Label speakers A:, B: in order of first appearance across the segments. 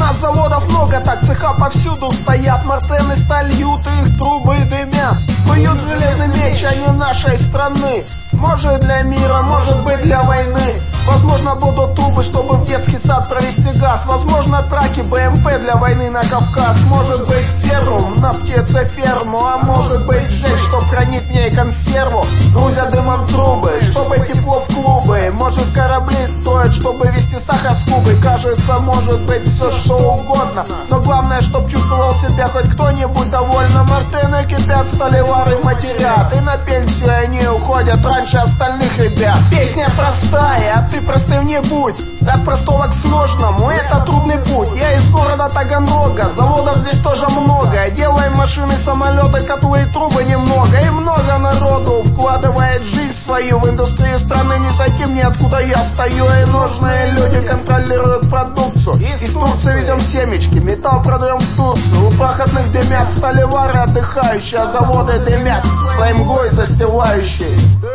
A: нас заводов много, так цеха повсюду стоят. Мартены сталь льют, их трубы дымят. Куют железный меч, а не нашей страны. Может для мира, может быть для войны. Возможно будут трубы, чтобы в детский сад провести газ. Возможно траки БМП для войны на Кавказ. Может быть феррум на птицеферму. А может быть жесть, чтоб хранить в ней консерву. Грузя дымом трубы, чтобы тепло в клубы. Может корабли стоят, чтобы везти сахар с Кубы. Кажется, может быть все что угодно, но главное, чтоб чувствовал себя хоть кто-нибудь довольно. Мартены кипят, сталевары матерят, и на пенсию они уходят раньше остальных ребят. Песня простая, а ты простым не будь. От простого к сложному, это трудный путь. Я из города Таганрога, заводов здесь тоже много. Делаем машины, самолеты, котлы и трубы немного. И много народу вкладывает жизнь свою в индустрию страны. Не зайти мне, откуда я стою. И нужные люди контролируют продукцию. Из Турции ведем семечки, металл продаем в Турцию. У проходных дымят сталевары отдыхающие, а заводы дымят своим мглой застилающие.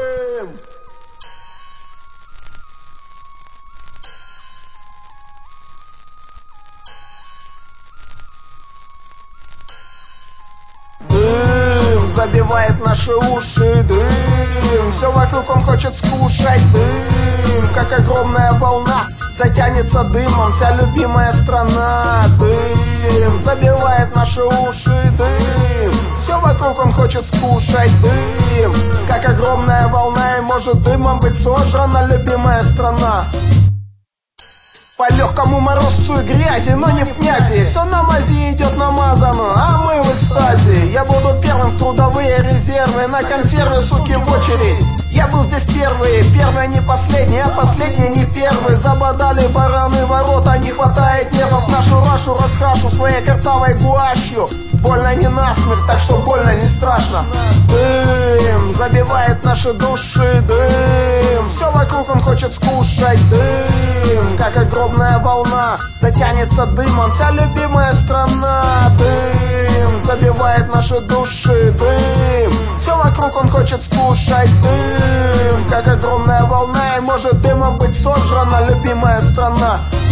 A: Дым забивает наши уши, дым. Все вокруг он хочет скушать, дым. Как огромная волна затянется дымом вся любимая страна. Дым забивает наши уши, дым. Все вокруг он хочет скушать, дым. Как огромная волна, и может дымом быть сожрана любимая страна. По легкому морозцу и грязи, но не в князи. Все на мази идет намазано, а мы в экстазе. Я буду первым в трудовые резервы, на консервы, суки, в очередь. Я был здесь первый не последний, а последний не первый. Забодали бараны ворота, не хватает нервов. Нашу рашу раскрашу своей картавой гуашью. Больно не насмерть, так что больно не страшно. Дым забивает наши души, дым. Все вокруг он хочет скушать, дым. Как огромная волна затянется дымом вся любимая страна. Дым забивает наши души, дым. Все вокруг он хочет скушать, дым. Как огромная волна, и может дымом быть сожрана любимая страна.